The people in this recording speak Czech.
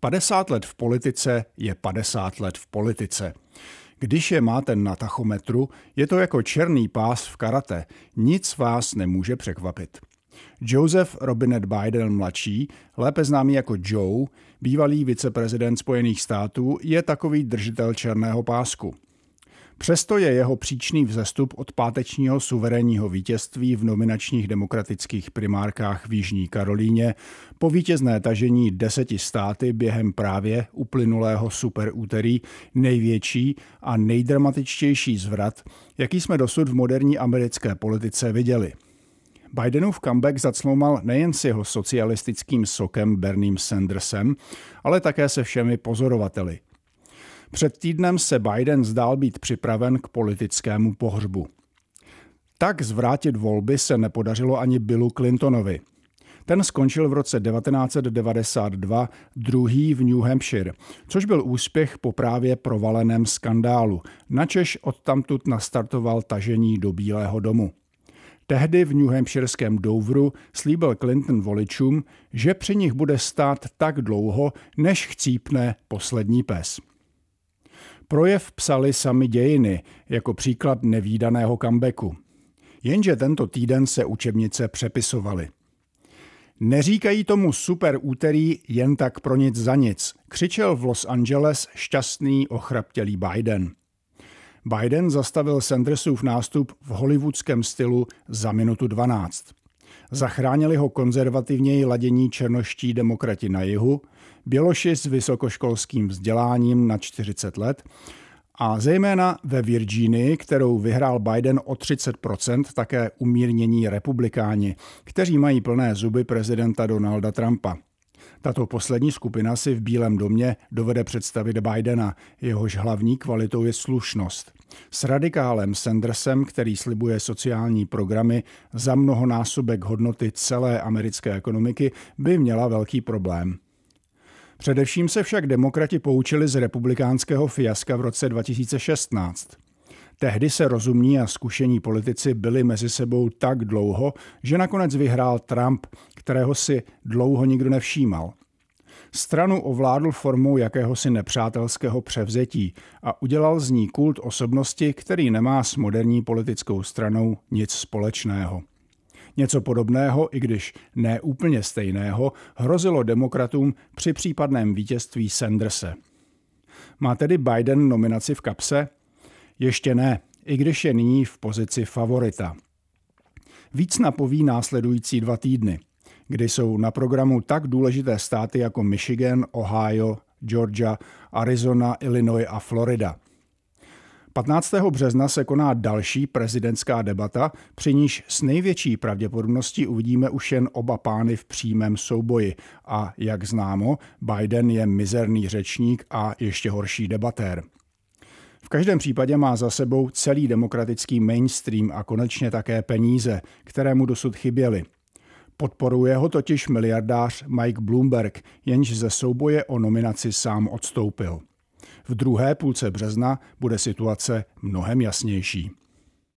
50 let v politice je 50 let v politice. Když je máte na tachometru, je to jako černý pás v karate. Nic vás nemůže překvapit. Joseph Robinette Biden mladší, lépe známý jako Joe, bývalý viceprezident Spojených států, je takový držitel černého pásku. Přesto je jeho příčný vzestup od pátečního suverénního vítězství v nominačních demokratických primárkách v Jižní Karolíně po vítězné tažení 10 státy během právě uplynulého superúterý největší a nejdramatičtější zvrat, jaký jsme dosud v moderní americké politice viděli. Bidenův comeback zacloumal nejen s jeho socialistickým sokem Bernie Sandersem, ale také se všemi pozorovateli. Před týdnem se Biden zdál být připraven k politickému pohřbu. Tak zvrátit volby se nepodařilo ani Billu Clintonovi. Ten skončil v roce 1992 druhý v New Hampshire, což byl úspěch po právě provaleném skandálu, načež odtamtud nastartoval tažení do Bílého domu. Tehdy v New Hampshireském Doveru slíbil Clinton voličům, že při nich bude stát tak dlouho, než chcípne poslední pes. Projev psali sami dějiny jako příklad nevídaného comebacku. Jenže tento týden se učebnice přepisovaly. Neříkají tomu super úterý jen tak pro nic za nic, křičel v Los Angeles šťastný ochraptělý Biden. Biden zastavil Sandersův nástup v hollywoodském stylu za minutu 12. Zachránili ho konzervativněji ladění černoští demokrati na jihu, běloši s vysokoškolským vzděláním na 40 let a zejména ve Virginii, kterou vyhrál Biden o 30%, také umírnění republikáni, kteří mají plné zuby prezidenta Donalda Trumpa. Tato poslední skupina si v Bílém domě dovede představit Bidena, jehož hlavní kvalitou je slušnost. S radikálem Sandersem, který slibuje sociální programy za mnohonásobek hodnoty celé americké ekonomiky, by měla velký problém. Především se však demokrati poučili z republikánského fiaska v roce 2016. Tehdy se rozumní a zkušení politici byli mezi sebou tak dlouho, že nakonec vyhrál Trump, kterého si dlouho nikdo nevšímal. Stranu ovládl formou jakéhosi nepřátelského převzetí a udělal z ní kult osobnosti, který nemá s moderní politickou stranou nic společného. Něco podobného, i když ne úplně stejného, hrozilo demokratům při případném vítězství Sanderse. Má tedy Biden nominaci v kapse? Ještě ne, i když je nyní v pozici favorita. Víc napoví následující 2 týdny, kdy jsou na programu tak důležité státy jako Michigan, Ohio, Georgia, Arizona, Illinois a Florida. 15. března se koná další prezidentská debata, při níž s největší pravděpodobností uvidíme už jen oba pány v přímém souboji a, jak známo, Biden je mizerný řečník a ještě horší debatér. V každém případě má za sebou celý demokratický mainstream a konečně také peníze, které mu dosud chyběly. Podporuje ho totiž miliardář Mike Bloomberg, jenž ze souboje o nominaci sám odstoupil. V druhé půlce března bude situace mnohem jasnější.